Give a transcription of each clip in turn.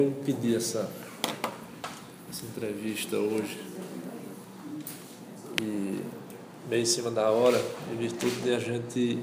Eu pedi essa entrevista hoje e meio em cima da hora, em virtude de a gente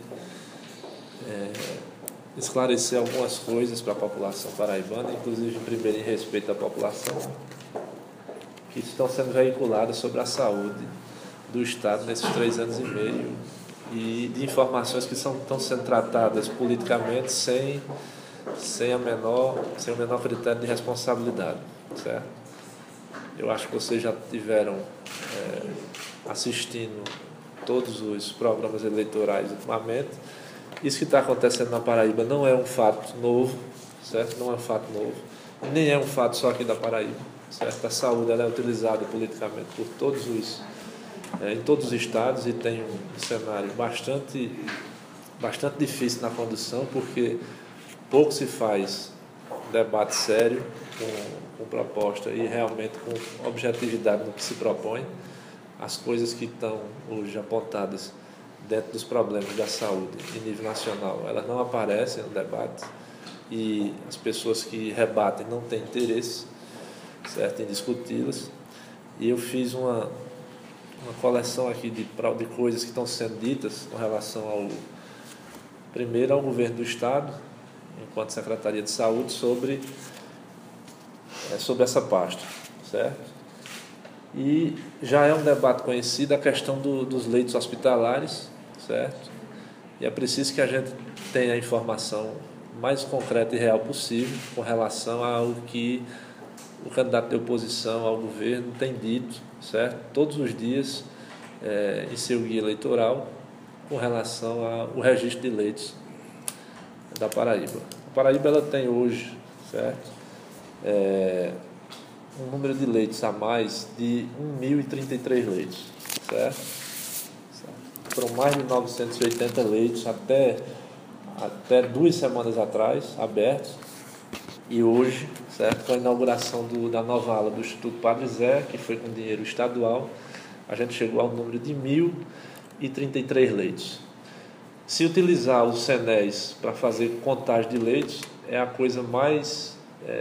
esclarecer algumas coisas para a população paraibana, inclusive primeiro em respeito à população, que estão sendo veiculadas sobre a saúde do Estado nesses 3 anos e meio e de informações que estão sendo tratadas politicamente sem o menor critério de responsabilidade, certo? Eu acho que vocês já tiveram assistindo todos os programas eleitorais ultimamente. Isso que está acontecendo na Paraíba não é um fato novo, certo? Não é um fato novo, nem é um fato só aqui da Paraíba, certo? A saúde ela é utilizada politicamente por em todos os estados e tem um cenário bastante difícil na condução, porque pouco se faz debate sério, com proposta e realmente com objetividade no que se propõe. As coisas que estão hoje apontadas dentro dos problemas da saúde em nível nacional, elas não aparecem no debate e as pessoas que rebatem não têm interesse, certo, em discuti-las. E eu fiz uma coleção aqui de coisas que estão sendo ditas com relação primeiro ao governo do Estado, enquanto Secretaria de Saúde, sobre essa pasta, certo? E já é um debate conhecido a questão dos leitos hospitalares, certo? E é preciso que a gente tenha a informação mais concreta e real possível com relação ao que o candidato de oposição ao governo tem dito, certo? Todos os dias em seu guia eleitoral com relação ao registro de leitos da Paraíba. A Paraíba ela tem hoje, certo, um número de leitos a mais de 1.033 leitos, certo? Foram mais de 980 leitos até 2 semanas atrás abertos, e hoje, certo, com a inauguração da nova ala do Instituto Padre Zé, que foi com dinheiro estadual, a gente chegou ao número de 1.033 leitos. Se utilizar os CENES para fazer contagem de leitos, é a coisa mais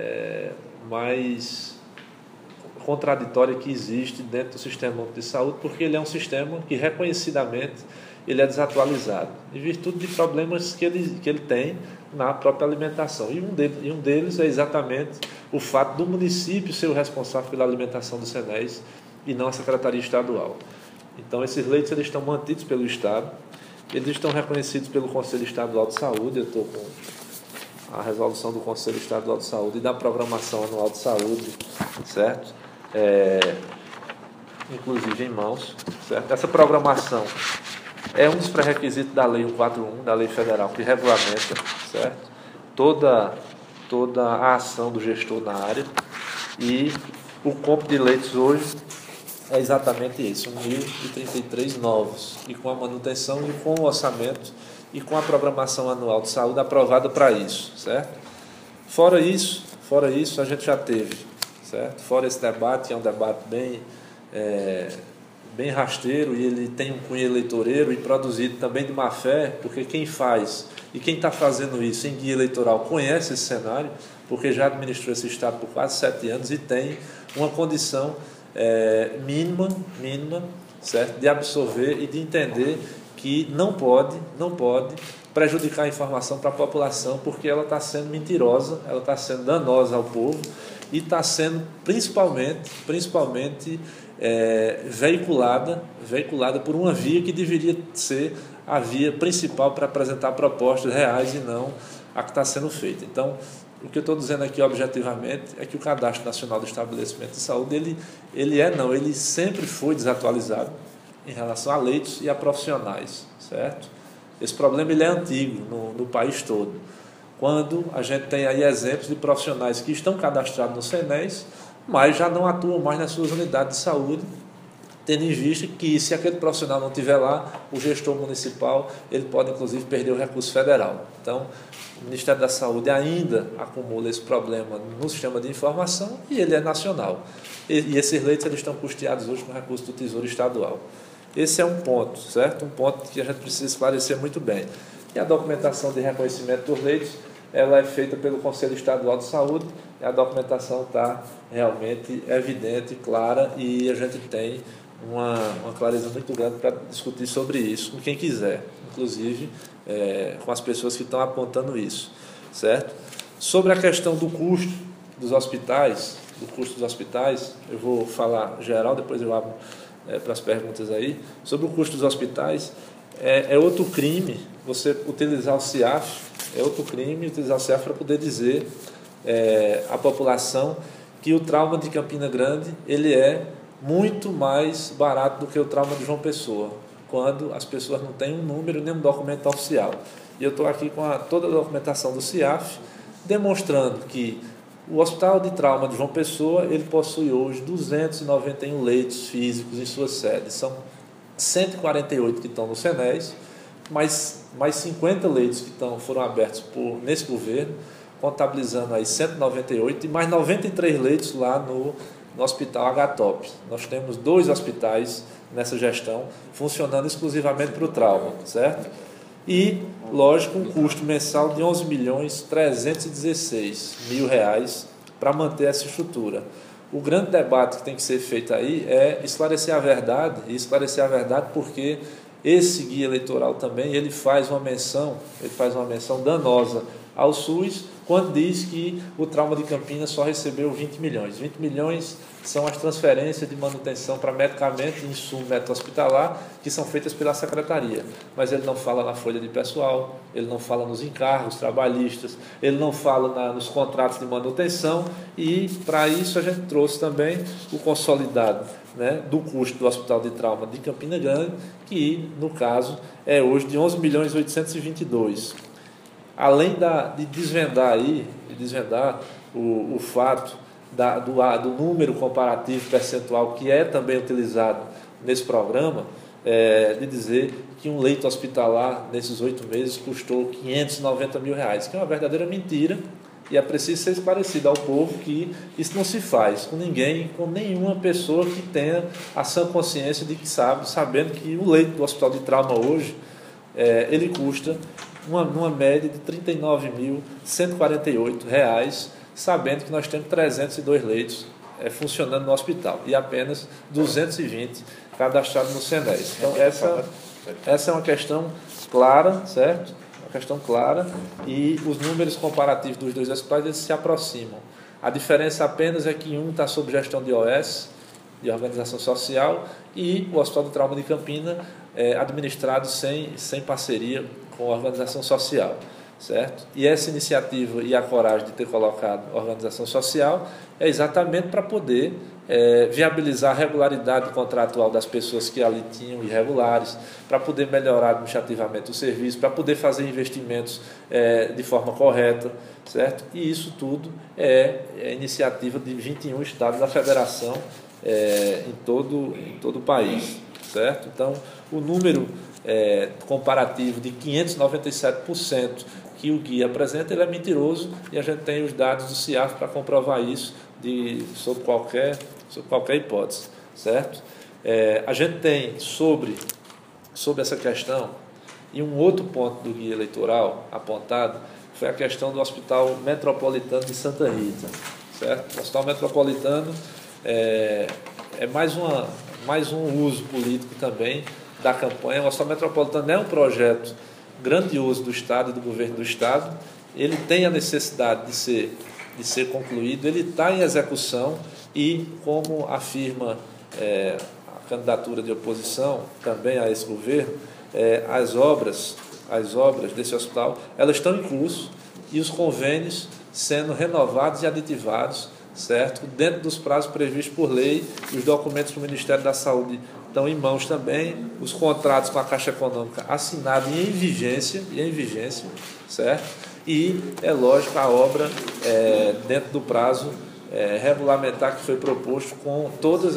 contraditória que existe dentro do Sistema Único de Saúde, porque ele é um sistema que reconhecidamente ele é desatualizado, em virtude de problemas que ele tem na própria alimentação. E um deles é exatamente o fato do município ser o responsável pela alimentação do CENES e não a Secretaria Estadual. Então, esses leitos eles estão mantidos pelo Estado, eles estão reconhecidos pelo Conselho Estadual de Saúde. Eu estou com a resolução do Conselho Estadual de Saúde e da Programação Anual de Saúde, certo? Inclusive em mãos, certo? Essa programação é um dos pré-requisitos da Lei 141, da Lei Federal, que regulamenta, certo, toda a ação do gestor na área, e o compro de leitos hoje é exatamente isso, 1.033 novos, e com a manutenção e com o orçamento e com a programação anual de saúde aprovada para isso, certo? Fora isso, a gente já teve, certo? Fora esse debate, que é um debate bem rasteiro, e ele tem um cunho eleitoreiro e produzido também de má fé, porque quem faz e quem está fazendo isso em guia eleitoral conhece esse cenário, porque já administrou esse Estado por quase 7 anos e tem uma condição mínima, certo, de absorver e de entender que não pode prejudicar a informação para a população, porque ela está sendo mentirosa, ela está sendo danosa ao povo e está sendo principalmente veiculada por uma via que deveria ser a via principal para apresentar propostas reais e não a que está sendo feita. Então, o que eu estou dizendo aqui objetivamente é que o Cadastro Nacional do Estabelecimento de Saúde ele sempre foi desatualizado em relação a leitos e a profissionais, certo? Esse problema ele é antigo no país todo, quando a gente tem aí exemplos de profissionais que estão cadastrados no CENES, mas já não atuam mais nas suas unidades de saúde, tendo em vista que, se aquele profissional não estiver lá, o gestor municipal ele pode, inclusive, perder o recurso federal. Então, o Ministério da Saúde ainda acumula esse problema no sistema de informação e ele é nacional. E esses leitos eles estão custeados hoje com recurso do Tesouro Estadual. Esse é um ponto, certo? Um ponto que a gente precisa esclarecer muito bem. E a documentação de reconhecimento dos leitos, ela é feita pelo Conselho Estadual de Saúde, a documentação está realmente evidente, clara, e a gente tem uma clareza muito grande para discutir sobre isso com quem quiser, inclusive com as pessoas que estão apontando isso, certo? Sobre a questão do custo dos hospitais, eu vou falar geral, depois eu abro para as perguntas aí. Sobre o custo dos hospitais, é outro crime você utilizar o CIAF, para poder dizer à população que o trauma de Campina Grande ele é muito mais barato do que o trauma de João Pessoa, quando as pessoas não têm um número nem um documento oficial. E eu estou aqui com toda a documentação do CIAF, demonstrando que o Hospital de Trauma de João Pessoa ele possui hoje 291 leitos físicos em suas sedes. São 148 que estão no SENES, mais 50 leitos que foram abertos nesse governo, contabilizando aí 198 e mais 93 leitos lá no Hospital HTOP. Nós temos 2 hospitais nessa gestão funcionando exclusivamente para o trauma, certo? E, lógico, um custo mensal de R$ 11.316.000 para manter essa estrutura. O grande debate que tem que ser feito aí é esclarecer a verdade, porque esse guia eleitoral também ele faz uma menção danosa ao SUS, quando diz que o trauma de Campinas só recebeu 20 milhões. 20 milhões são as transferências de manutenção para medicamento e insumo médico hospitalar que são feitas pela secretaria. Mas ele não fala na folha de pessoal, ele não fala nos encargos trabalhistas, ele não fala nos contratos de manutenção, e para isso a gente trouxe também o consolidado, né, do custo do Hospital de Trauma de Campina Grande, que no caso é hoje de 11.822. Além de desvendar o fato do número comparativo percentual que é também utilizado nesse programa, de dizer que um leito hospitalar nesses 8 meses custou R$ 590 mil, que é uma verdadeira mentira, e é preciso ser esclarecido ao povo que isso não se faz com ninguém, com nenhuma pessoa que tenha a sã consciência de que sabendo que o leito do Hospital de Trauma hoje, ele custa numa média de R$ 39.148, sabendo que nós temos 302 leitos funcionando no hospital e apenas 220 cadastrados no SENES. Então, essa é uma questão clara, certo? Uma questão clara, e os números comparativos dos 2 hospitais eles se aproximam. A diferença apenas é que um está sob gestão de OS, de organização social, e o Hospital do Trauma de Campina é administrado sem parceria com a organização social, certo? E essa iniciativa e a coragem de ter colocado a organização social é exatamente para poder viabilizar a regularidade contratual das pessoas que ali tinham irregulares, para poder melhorar administrativamente o serviço, para poder fazer investimentos de forma correta, certo? E isso tudo é iniciativa de 21 estados da federação em todo o país, certo? Então, o número comparativo de 597% que o guia apresenta, ele é mentiroso, e a gente tem os dados do CIAF para comprovar isso sob qualquer hipótese, certo? A gente tem sobre essa questão, e um outro ponto do guia eleitoral apontado foi a questão do Hospital Metropolitano de Santa Rita, certo? O Hospital Metropolitano é mais um uso político também da campanha. O Hospital Metropolitano é um projeto grandioso do Estado e do governo do Estado. Ele tem a necessidade de ser concluído, ele está em execução, e, como afirma a candidatura de oposição também a esse governo, as obras desse hospital elas estão em curso, e os convênios sendo renovados e aditivados, certo? Dentro dos prazos previstos por lei, e os documentos do Ministério da Saúde estão em mãos também, os contratos com a Caixa Econômica assinados e em vigência, certo? E, é lógico, a obra dentro do prazo regulamentar que foi proposto, com todos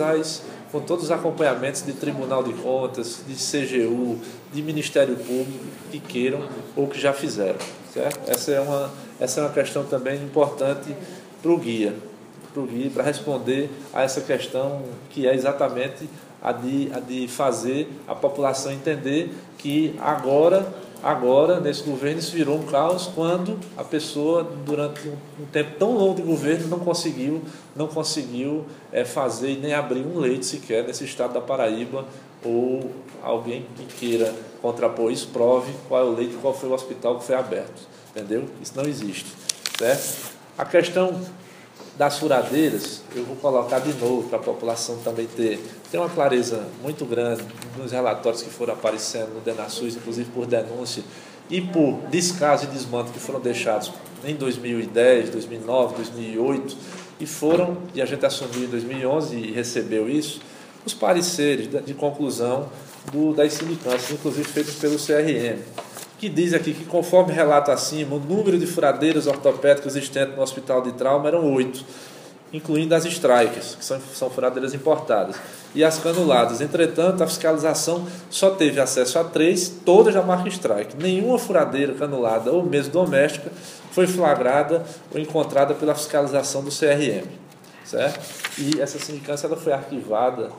os acompanhamentos de Tribunal de Contas, de CGU, de Ministério Público, que queiram ou que já fizeram, certo? Essa é uma questão também importante para o guia, para responder a essa questão, que é exatamente a de fazer a população entender que agora Agora, nesse governo, isso virou um caos quando a pessoa, durante um tempo tão longo de governo, não conseguiu fazer e nem abrir um leito sequer nesse estado da Paraíba, ou alguém que queira contrapor isso, prove qual é o leito, qual foi o hospital que foi aberto. Entendeu? Isso não existe. Certo? A questão das furadeiras, eu vou colocar de novo para a população também ter uma clareza muito grande nos relatórios que foram aparecendo no DENASUS, inclusive por denúncia e por descaso e desmanto que foram deixados em 2010, 2009, 2008 e a gente assumiu em 2011 e recebeu isso, os pareceres de conclusão das sindicâncias, inclusive feitos pelo CRM, que diz aqui que, conforme relato acima, o número de furadeiras ortopédicas existentes no hospital de trauma eram 8, incluindo as strikers, que são furadeiras importadas, e as canuladas. Entretanto, a fiscalização só teve acesso a 3, todas da marca Strike. Nenhuma furadeira canulada ou mesmo doméstica foi flagrada ou encontrada pela fiscalização do CRM. Certo? E essa sindicância ela foi arquivada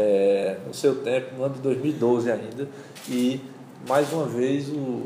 no seu tempo, no ano de 2012 ainda, e mais uma vez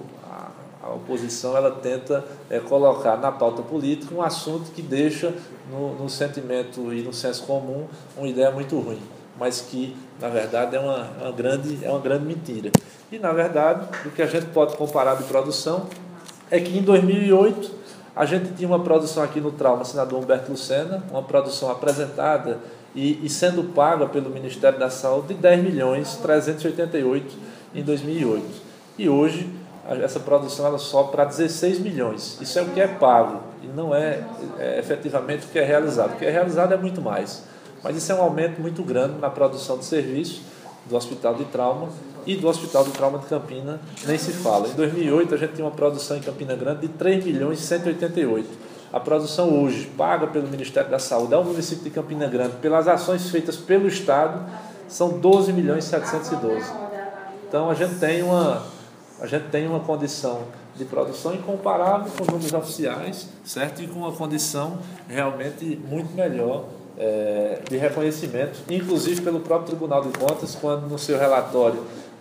a oposição ela tenta colocar na pauta política um assunto que deixa no sentimento e no senso comum uma ideia muito ruim, mas que na verdade é uma grande mentira. E na verdade o que a gente pode comparar de produção é que em 2008 a gente tinha uma produção aqui no Trauma, senador Humberto Lucena, uma produção apresentada e sendo paga pelo Ministério da Saúde de 10.388.000 em 2008. E hoje, essa produção ela sobe para 16 milhões. Isso é o que é pago e não é efetivamente o que é realizado. O que é realizado é muito mais. Mas isso é um aumento muito grande na produção de serviço do Hospital de Trauma e do Hospital de Trauma de Campina, nem se fala. Em 2008, a gente tinha uma produção em Campina Grande de 3.188.000. A produção hoje, paga pelo Ministério da Saúde ao município de Campina Grande, pelas ações feitas pelo Estado, são 12.712.000. Então, a gente tem uma condição de produção incomparável com os números oficiais, certo? E com uma condição realmente muito melhor de reconhecimento, inclusive pelo próprio Tribunal de Contas, quando no seu relatório,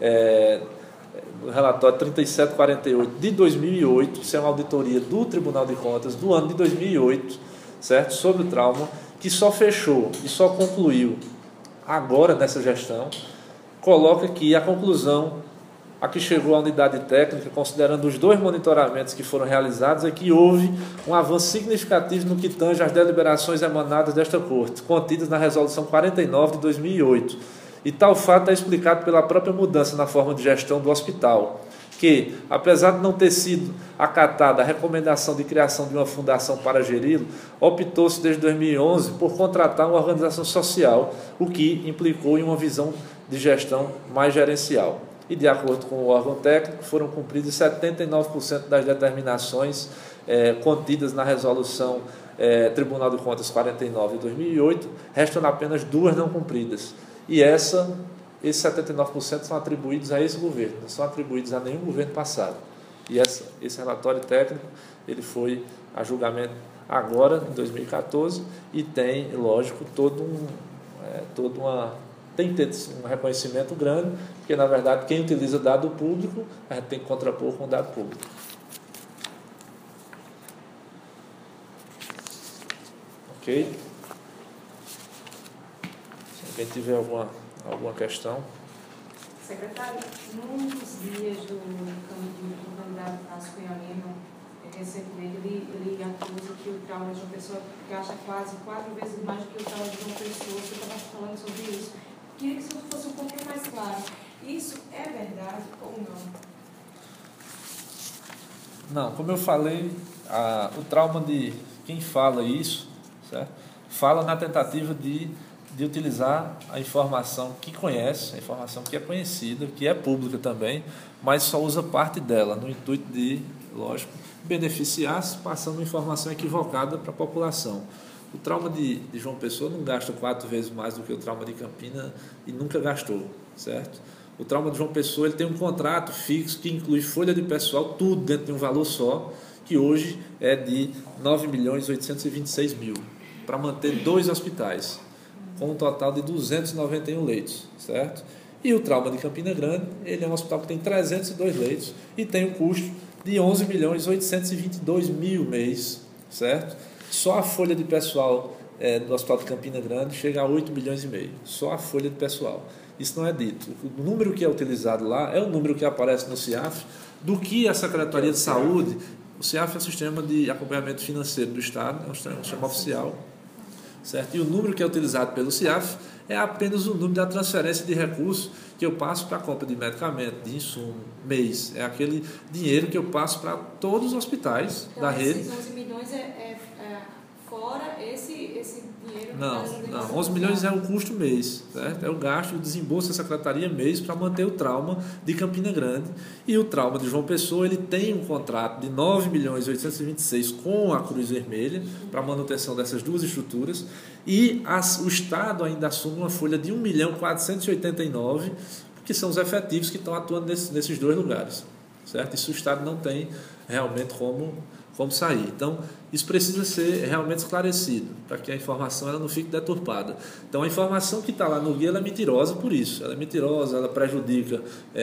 no relatório 3748 de 2008, isso é uma auditoria do Tribunal de Contas do ano de 2008, certo? Sobre o trauma, que só fechou e só concluiu agora nessa gestão, coloca que a conclusão a que chegou a unidade técnica, considerando os 2 monitoramentos que foram realizados, é que houve um avanço significativo no que tange às deliberações emanadas desta Corte, contidas na Resolução 49 de 2008. E tal fato é explicado pela própria mudança na forma de gestão do hospital, que, apesar de não ter sido acatada a recomendação de criação de uma fundação para geri-lo, optou-se desde 2011 por contratar uma organização social, o que implicou em uma visão de gestão mais gerencial. E, de acordo com o órgão técnico, foram cumpridas 79% das determinações contidas na resolução Tribunal de Contas 49 de 2008, restando apenas 2 não cumpridas. E esses 79% são atribuídos a esse governo, não são atribuídos a nenhum governo passado. E esse relatório técnico ele foi a julgamento agora, em 2014, e tem, lógico, tem que ter um reconhecimento grande, porque, na verdade, quem utiliza dado público, a gente tem que contrapor com dado público. Ok? Se alguém tiver alguma questão. Secretário, num dos dias do candidato Tasso Cunha Lima, recentemente, ele acusa que o trauma de uma pessoa gasta quase 4 vezes mais do que o trauma de uma pessoa. Você estava falando sobre isso. Queria que isso fosse um pouquinho mais claro. Isso é verdade ou não? Não, como eu falei, o trauma de quem fala isso, certo? Fala na tentativa de utilizar a informação que conhece, a informação que é conhecida, que é pública também, mas só usa parte dela, no intuito de, lógico, beneficiar-se passando informação equivocada para a população. O trauma de João Pessoa não gasta 4 vezes mais do que o trauma de Campina e nunca gastou, certo? O trauma de João Pessoa ele tem um contrato fixo que inclui folha de pessoal, tudo dentro de um valor só, que hoje é de 9.826.000, para manter 2 hospitais, com um total de 291 leitos, certo? E o Trauma de Campina Grande, ele é um hospital que tem 302 leitos e tem um custo de 11.822.000 mês, certo? Só a folha de pessoal do Hospital de Campina Grande chega a 8 milhões e meio, só a folha de pessoal. Isso não é dito. O número que é utilizado lá é o número que aparece no CIAF, do que a Secretaria de Saúde. O CIAF é o Sistema de Acompanhamento Financeiro do Estado, é um sistema oficial, certo? E o número que é utilizado pelo CIAF é apenas o número da transferência de recursos que eu passo para a compra de medicamento, de insumo, mês. É aquele dinheiro que eu passo para todos os hospitais da rede. Esses 11 milhões fora esse dinheiro? Não, 11 milhões é o custo mês, certo? É o gasto, o desembolso da Secretaria mês para manter o Trauma de Campina Grande. E o Trauma de João Pessoa, ele tem um contrato de 9.826 com a Cruz Vermelha para manutenção dessas duas estruturas, e o Estado ainda assume uma folha de 1.489.000, que são os efetivos que estão atuando nesses dois lugares, certo? Isso o Estado não tem realmente como sair. Então, isso precisa ser realmente esclarecido, para que a informação ela não fique deturpada. Então, a informação que está lá no guia ela é mentirosa por isso. Ela é mentirosa, ela prejudica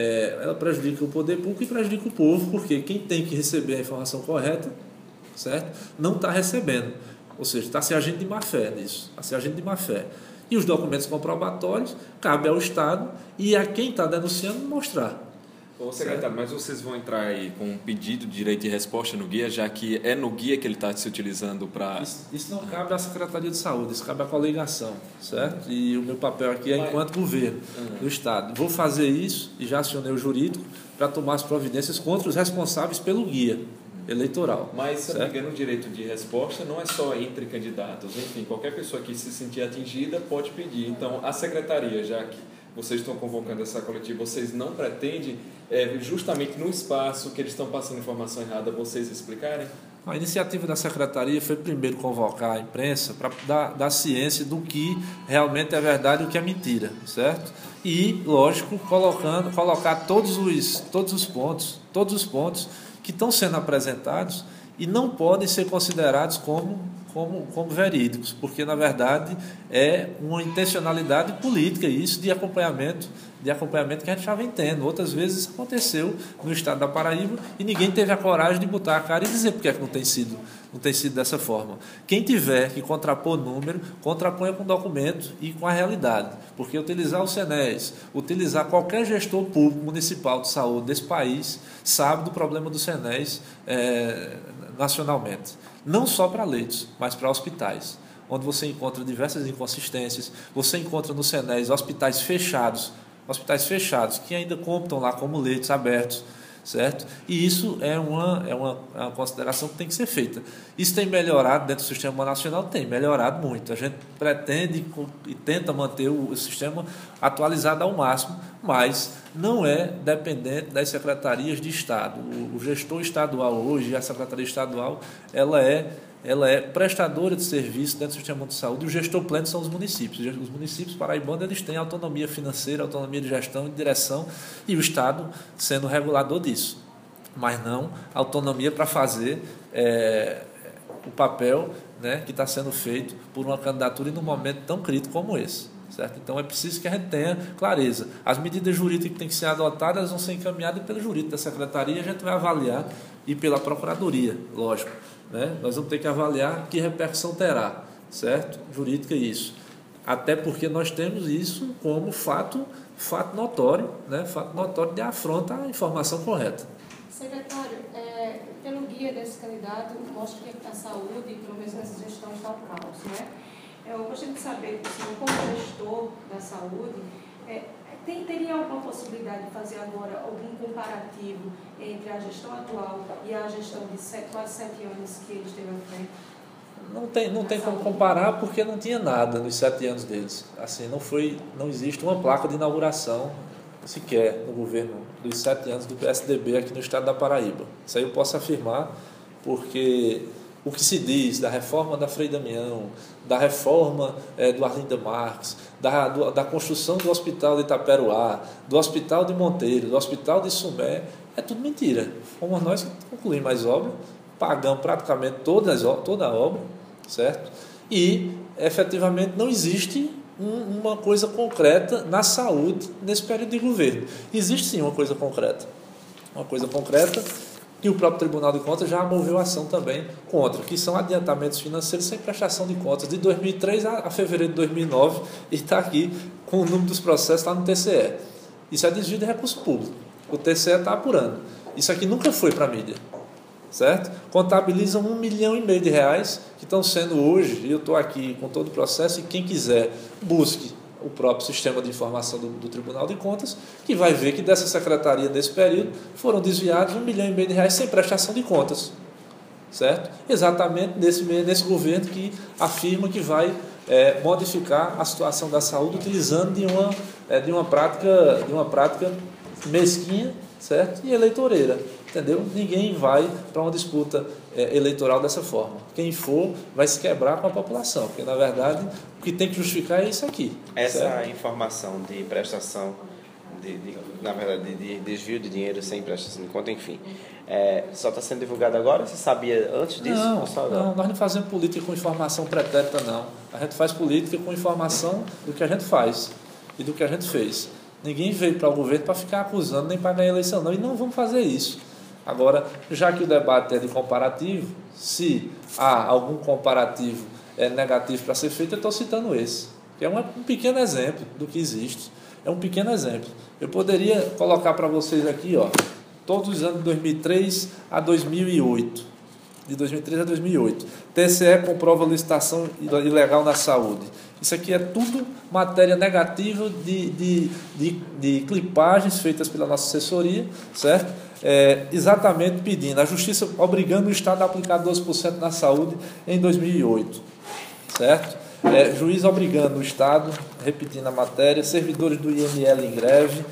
o poder público e prejudica o povo, porque quem tem que receber a informação correta, certo, não está recebendo. Ou seja, está se agindo de má fé nisso, está se agindo de má fé. E os documentos comprobatórios cabe ao Estado e a quem está denunciando mostrar. Ô, secretário, mas vocês vão entrar aí com um pedido de direito de resposta no guia, já que é no guia que ele está se utilizando para... Isso não cabe à Secretaria de Saúde, isso cabe à coligação, certo? E o meu papel aqui é enquanto governo do Estado. Vou fazer isso e já acionei o jurídico para tomar as providências contra os responsáveis pelo guia eleitoral. Mas, se eu não me engano, o direito de resposta não é só entre candidatos. Enfim, qualquer pessoa que se sentir atingida pode pedir. Então, a secretaria, já que vocês estão convocando essa coletiva, vocês não pretendem, justamente no espaço que eles estão passando informação errada, vocês explicarem? A iniciativa da Secretaria foi primeiro convocar a imprensa para dar ciência do que realmente é verdade e o que é mentira, certo? E, lógico, colocar todos os pontos que estão sendo apresentados e não podem ser considerados como verídicos, porque, na verdade, é uma intencionalidade política isso de acompanhamento que a gente já vem tendo. Outras vezes isso aconteceu no estado da Paraíba e ninguém teve a coragem de botar a cara e dizer por que é que não tem sido dessa forma. Quem tiver que contrapor número, contraponha com documento e com a realidade, porque utilizar o CENES, utilizar qualquer gestor público municipal de saúde desse país, sabe do problema do CENES nacionalmente. Não só para leitos, mas para hospitais, onde você encontra diversas inconsistências. Você encontra no CENES hospitais fechados que ainda contam lá como leitos abertos, certo? E isso é uma consideração que tem que ser feita. Isso tem melhorado dentro do Sistema Nacional? Tem melhorado muito. A gente pretende e tenta manter o sistema atualizado ao máximo, mas não é dependente das secretarias de Estado. O gestor estadual hoje, a secretaria estadual, ela é prestadora de serviço dentro do sistema de saúde, e o gestor pleno são os municípios. Os municípios paraibanos eles têm autonomia financeira, autonomia de gestão e de direção, e o Estado sendo regulador disso, mas não autonomia para fazer o papel, né, que está sendo feito por uma candidatura em um momento tão crítico como esse. Certo? Então é preciso que a gente tenha clareza. As medidas jurídicas que têm que ser adotadas vão ser encaminhadas pelo jurídico da secretaria, a gente vai avaliar, e pela procuradoria, lógico. Né? Nós vamos ter que avaliar que repercussão terá, certo? Jurídica isso. Até porque nós temos isso como fato notório, né? Fato notório de afronta à informação correta. Secretário, pelo guia desse candidato, mostra que a saúde, pelo menos nessa gestão, está ao caos, né? Eu gostaria de saber, o senhor, como gestor da saúde, teria alguma possibilidade de fazer agora algum comparativo entre a gestão atual e a gestão de quase 7 anos que ele esteve à frente? Não tem como comparar, porque não tinha nada nos 7 anos deles. Assim, não existe uma placa de inauguração sequer no governo dos 7 anos do PSDB aqui no estado da Paraíba. Isso aí eu posso afirmar, porque o que se diz da reforma da Frei Damião, da reforma do Arlinda Marques, da construção do hospital de Itaperuá, do hospital de Monteiro, do hospital de Sumé, é tudo mentira. Fomos nós que concluímos as obras, pagamos praticamente toda a obra, certo? E, efetivamente, não existe uma coisa concreta na saúde nesse período de governo. Existe sim uma coisa concreta. Uma coisa concreta que o próprio Tribunal de Contas já moveu ação também contra, que são adiantamentos financeiros sem prestação de contas de 2003 a fevereiro de 2009, e está aqui com o número dos processos lá no TCE. Isso é desvio de recurso público. O TCE está apurando. Isso aqui nunca foi para a mídia, certo? Contabilizam R$ 1,5 milhão que estão sendo hoje, e eu estou aqui com todo o processo, e quem quiser busque o próprio sistema de informação do Tribunal de Contas, que vai ver que dessa secretaria, nesse período, foram desviados R$ 1,5 milhão sem prestação de contas, certo? Exatamente nesse governo que afirma que vai modificar a situação da saúde utilizando de uma prática mesquinha, certo? E eleitoreira, entendeu? Ninguém vai para uma disputa eleitoral dessa forma. Quem for vai se quebrar com a população, porque na verdade o que tem que justificar é isso aqui. Essa certo? informação de prestação, na verdade, de desvio de dinheiro sem prestação de conta, enfim, só está sendo divulgado agora? Você sabia antes disso? Não, nós não fazemos política com informação pretérita, não. A gente faz política com informação do que a gente faz e do que a gente fez. Ninguém veio para o governo para ficar acusando nem para ganhar eleição, não. E não vamos fazer isso. Agora, já que o debate é de comparativo, se há algum comparativo negativo para ser feito, eu estou citando esse, que é um pequeno exemplo do que existe. É um pequeno exemplo. Eu poderia colocar para vocês aqui, todos os anos de 2003 a 2008. De 2003 a 2008. TCE comprova licitação ilegal na saúde. Isso aqui é tudo matéria negativa de clipagens feitas pela nossa assessoria, certo? Exatamente pedindo a Justiça obrigando o Estado a aplicar 12% na saúde em 2008, certo? Juiz obrigando o Estado, repetindo a matéria, servidores do IML em greve,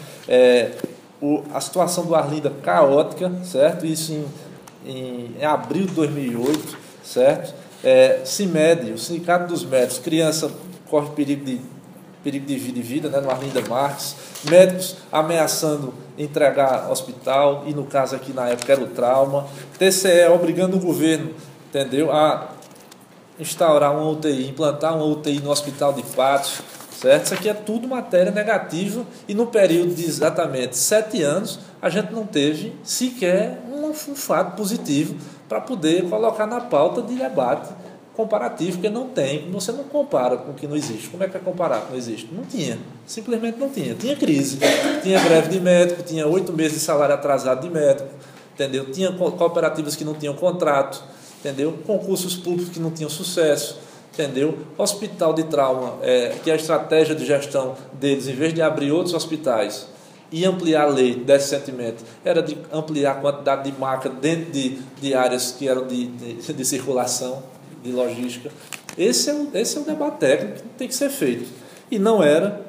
a situação do Arlinda caótica, certo? Isso em abril de 2008, certo? CIMED, o Sindicato dos Médicos, criança corre perigo de vida, né, no Arlinda Marques, médicos ameaçando entregar hospital, e no caso aqui na época era o trauma, TCE obrigando o governo, entendeu, a instaurar uma UTI, implantar uma UTI no Hospital de Patos, certo? Isso aqui é tudo matéria negativa, e no período de exatamente 7 anos a gente não teve sequer um fato positivo para poder colocar na pauta de debate comparativo, porque não tem, você não compara com o que não existe. Como é que é comparar com o que não existe? Não tinha, simplesmente não tinha. Tinha crise, tinha greve de médico, tinha 8 meses de salário atrasado de médico, entendeu? Tinha cooperativas que não tinham contrato, entendeu? Concursos públicos que não tinham sucesso, entendeu? Hospital de trauma, que a estratégia de gestão deles, em vez de abrir outros hospitais e ampliar a lei decentemente, era de ampliar a quantidade de maca dentro de áreas que eram de circulação, de logística. Esse é o debate técnico que tem que ser feito. E não era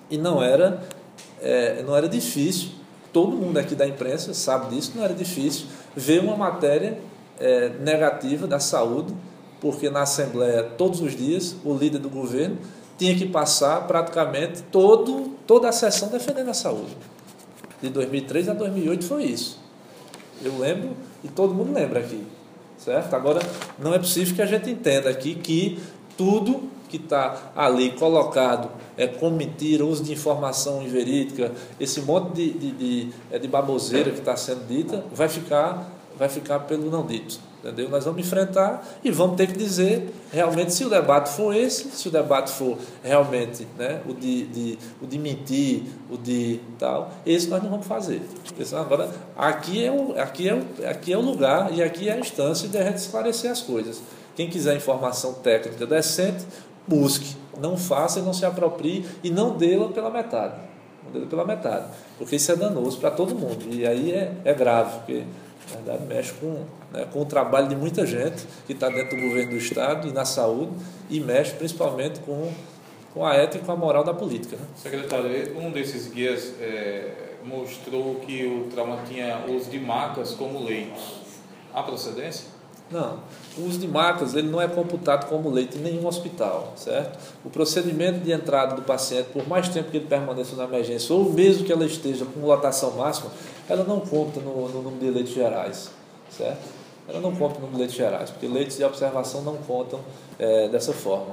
difícil, todo mundo aqui da imprensa sabe disso, não era difícil ver uma matéria negativa da saúde, porque na Assembleia, todos os dias, o líder do governo tinha que passar praticamente toda a sessão defendendo a saúde. De 2003 a 2008 foi isso. Eu lembro, e todo mundo lembra aqui. Certo? Agora, não é possível que a gente entenda aqui que tudo que está ali colocado com mentira, uso de informação inverídica, esse monte de baboseira que está sendo dita, vai ficar pelo não dito. Entendeu? Nós vamos enfrentar e vamos ter que dizer realmente se o debate for esse, se o debate for realmente, né, o de mentir, o de tal, esse nós não vamos fazer. Agora, aqui é o lugar e aqui é a instância de a gente esclarecer as coisas. Quem quiser informação técnica decente, busque, não faça e não se aproprie e não dê-la pela metade. Não dê-la pela metade, porque isso é danoso para todo mundo e aí é grave, porque na verdade mexe com o trabalho de muita gente que está dentro do governo do Estado e na saúde, e mexe principalmente com a ética e com a moral da política. Né? Secretário, um desses guias mostrou que o trauma tinha uso de macas como leitos. Há procedência? Não. O uso de macas ele não é computado como leito em nenhum hospital, certo? O procedimento de entrada do paciente, por mais tempo que ele permaneça na emergência, ou mesmo que ela esteja com lotação máxima, ela não conta no número de leitos gerais, certo? Ela não conta no número de leitos gerais, porque leitos de observação não contam dessa forma.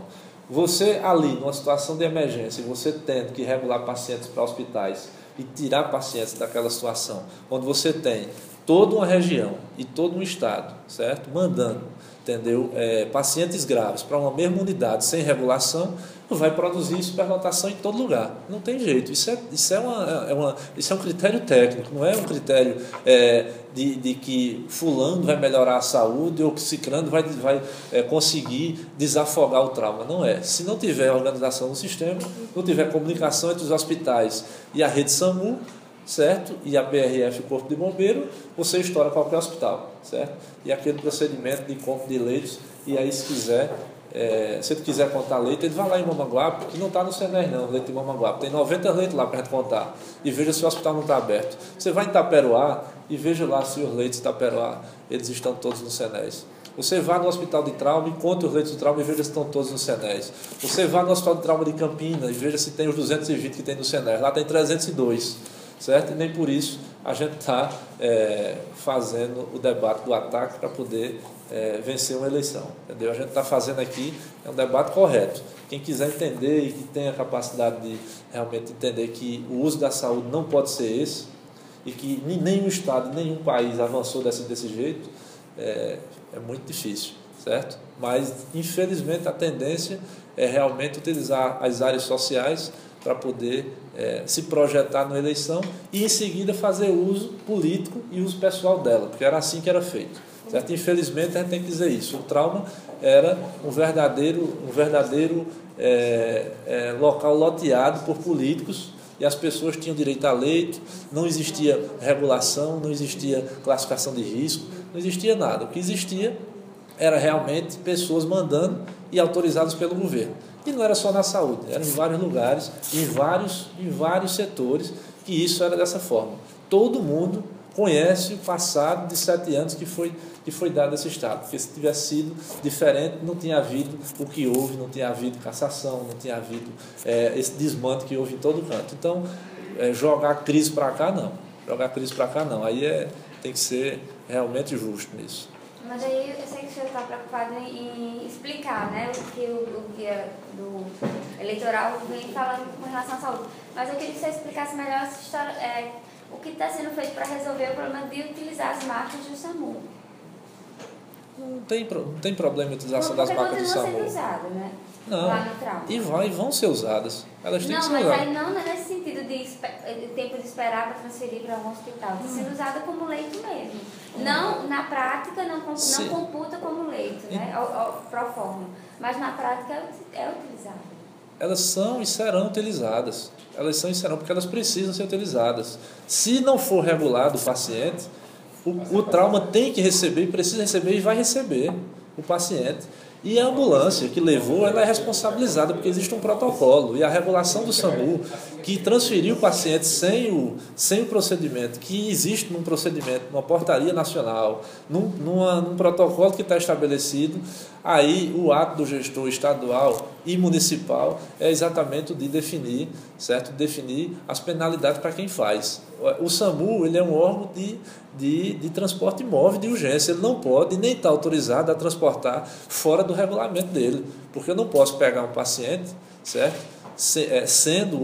Você ali, numa situação de emergência, você tendo que regular pacientes para hospitais e tirar pacientes daquela situação, onde você tem toda uma região e todo um estado, certo? Mandando, entendeu? Pacientes graves para uma mesma unidade sem regulação, vai produzir superlotação em todo lugar. Não tem jeito. Isso é um critério técnico, não é um critério de que fulano vai melhorar a saúde ou que ciclano vai conseguir desafogar o trauma. Não é. Se não tiver organização no sistema, não tiver comunicação entre os hospitais e a rede SAMU, certo? E a PRF, o Corpo de Bombeiro, você estoura qualquer hospital, certo? E aquele procedimento de compra de leitos, e aí se ele quiser contar leito, ele vai lá em Mamanguape, que não está no CENES não, leito de Mamanguape, tem 90 leitos lá para a gente contar, e veja se o hospital não está aberto. Você vai em Itaperoá e veja lá se os leitos de Itaperoá, eles estão todos no CENES. Você vai no hospital de trauma, encontre os leitos de trauma e veja se estão todos no CENES. Você vai no hospital de trauma de Campinas e veja se tem os 220 que tem no CENES, lá tem 302. Certo? E nem por isso a gente está fazendo o debate do ataque para poder vencer uma eleição. Entendeu? A gente está fazendo aqui um debate correto. Quem quiser entender e que tenha a capacidade de realmente entender que o uso da saúde não pode ser esse, e que nenhum Estado, nenhum país avançou desse jeito, é muito difícil. Certo? Mas, infelizmente, a tendência é realmente utilizar as áreas sociais para poder se projetar na eleição e, em seguida, fazer uso político e uso pessoal dela, porque era assim que era feito. Certo? Infelizmente, a gente tem que dizer isso. O trauma era um verdadeiro local loteado por políticos e as pessoas tinham direito a leito, não existia regulação, não existia classificação de risco, não existia nada. O que existia era realmente pessoas mandando e autorizadas pelo governo. E não era só na saúde, era em vários lugares, em vários setores, que isso era dessa forma. Todo mundo conhece o passado de 7 anos que foi dado esse Estado, porque se tivesse sido diferente, não tinha havido o que houve, não tinha havido cassação, não tinha havido esse desmante que houve em todo canto. Então, jogar a crise para cá, não. Jogar a crise para cá, não. Aí tem que ser realmente justo nisso. Mas aí eu sei que o senhor está preocupado em explicar, né, o que o guia do eleitoral vem falando com relação à saúde. Mas eu queria que você explicasse melhor essa história, o que está sendo feito para resolver o problema de utilizar as marcas do SAMU. Não tem problema em utilização das marcas do SAMU. Sendo usado, né? Não, lá no trauma. E vão ser usadas. Elas têm que ser usadas. Não, mas aí não é nesse sentido de tempo de esperar para transferir para algum hospital. Está sendo usada como leito mesmo. Não, na prática, não computa como leito, né? Pro forma. Mas na prática é utilizada. Elas são e serão utilizadas. Elas são e serão, porque elas precisam ser utilizadas. Se não for regulado o paciente, o trauma tem que receber, precisa receber e vai receber o paciente. E a ambulância que levou, ela é responsabilizada, porque existe um protocolo. E a regulação do SAMU, que transferiu o paciente sem o procedimento, que existe num procedimento, numa portaria nacional, num protocolo que está estabelecido, aí o ato do gestor estadual e municipal é exatamente o de definir, certo? Definir as penalidades para quem faz. O SAMU, ele é um órgão de transporte móvel de urgência. Ele não pode nem está autorizado a transportar fora do regulamento dele, porque eu não posso pegar um paciente, certo? Sendo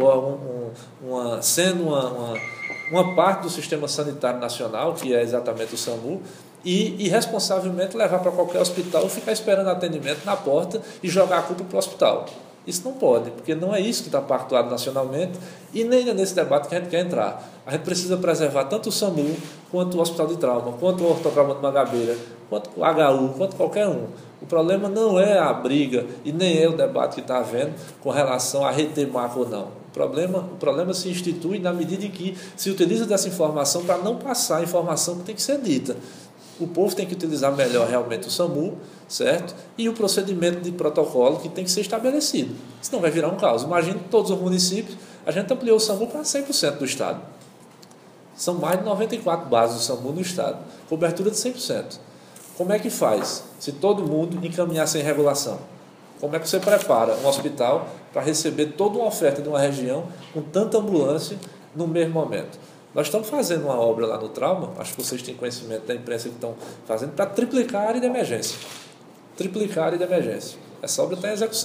uma parte do sistema sanitário nacional, que é exatamente o SAMU, e irresponsavelmente levar para qualquer hospital, ficar esperando atendimento na porta e jogar a culpa para o hospital. Isso não pode, porque não é isso que está pactuado nacionalmente e nem é nesse debate que a gente quer entrar. A gente precisa preservar tanto o SAMU, quanto o Hospital de Trauma, quanto o Ortotrauma de Mangabeira, quanto o HU, quanto qualquer um. O problema não é a briga e nem é o debate que está havendo com relação a reter maca ou não. O problema se institui na medida em que se utiliza dessa informação para não passar a informação que tem que ser dita. O povo tem que utilizar melhor realmente o SAMU, certo? E o procedimento de protocolo que tem que ser estabelecido. Senão vai virar um caos. Imagina todos os municípios, a gente ampliou o SAMU para 100% do Estado. São mais de 94 bases do SAMU no Estado. Cobertura de 100%. Como é que faz se todo mundo encaminhar sem regulação? Como é que você prepara um hospital para receber toda uma oferta de uma região com tanta ambulância no mesmo momento? Nós estamos fazendo uma obra lá no trauma, acho que vocês têm conhecimento da imprensa que estão fazendo, para triplicar a área de emergência. Triplicar a área de emergência. Essa obra está em execução.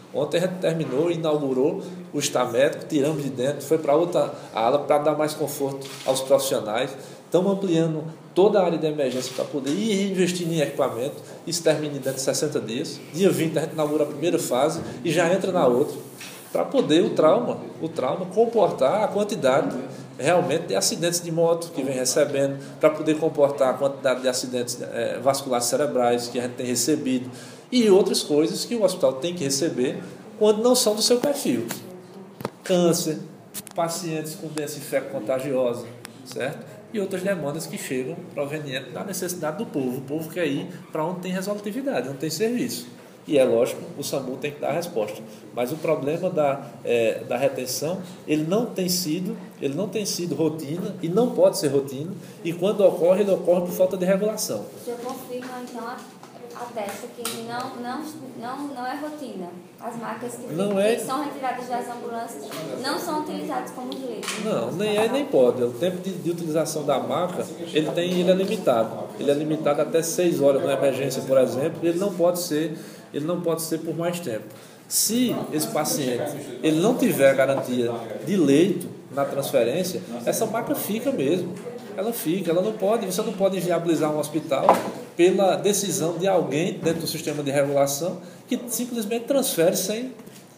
Ontem a gente terminou, inaugurou o estar médico, tiramos de dentro, foi para outra ala para dar mais conforto aos profissionais. Estamos ampliando toda a área de emergência para poder ir investindo em equipamento. Isso termina dentro de 60 dias. Dia 20 a gente inaugura a primeira fase e já entra na outra, para poder o trauma comportar a quantidade realmente de acidentes de moto que vem recebendo, para poder comportar a quantidade de acidentes vasculares cerebrais que a gente tem recebido e outras coisas que o hospital tem que receber quando não são do seu perfil. Câncer, pacientes com doença infecto-contagiosa, certo? E outras demandas que chegam provenientes da necessidade do povo. O povo quer ir para onde tem resolutividade, onde tem serviço. E é lógico, o SAMU tem que dar a resposta. Mas o problema da retenção, ele não tem sido rotina e não pode ser rotina. E quando ocorre, ele ocorre por falta de regulação. O senhor confirma, então, atesta que não é rotina. As macas que são retiradas das ambulâncias não são utilizadas como leitos. Não, nem é nem pode. O tempo de utilização da maca, ele é limitado. Ele é limitado até 6 horas na emergência, por exemplo, e ele não pode ser por mais tempo. Se esse paciente ele não tiver garantia de leito na transferência, essa maca fica mesmo. Ela não pode, você não pode inviabilizar um hospital pela decisão de alguém dentro do sistema de regulação que simplesmente transfere sem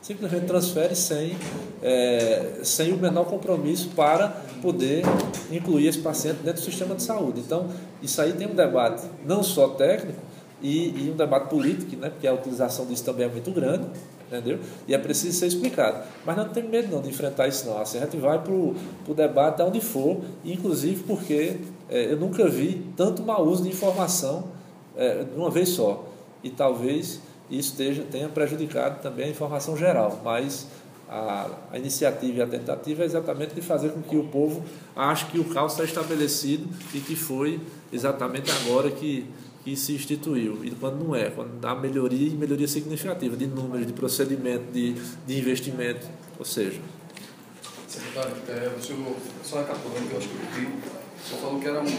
o menor compromisso para poder incluir esse paciente dentro do sistema de saúde. Então, isso aí tem um debate não só técnico e um debate político, né, porque a utilização disso também é muito grande, entendeu? E é preciso ser explicado. Mas não tem medo não de enfrentar isso não. Assim, a gente vai para o debate aonde for, inclusive porque eu nunca vi tanto mau uso de informação de uma vez só. E talvez isso tenha prejudicado também a informação geral. Mas a iniciativa e a tentativa é exatamente de fazer com que o povo ache que o caos está estabelecido e que foi exatamente agora que se instituiu, e quando não é, quando dá melhoria significativa de números, de procedimento, de investimento, ou seja... Secretário, o senhor, só recapitulando que eu acho que eu vi, o senhor falou que era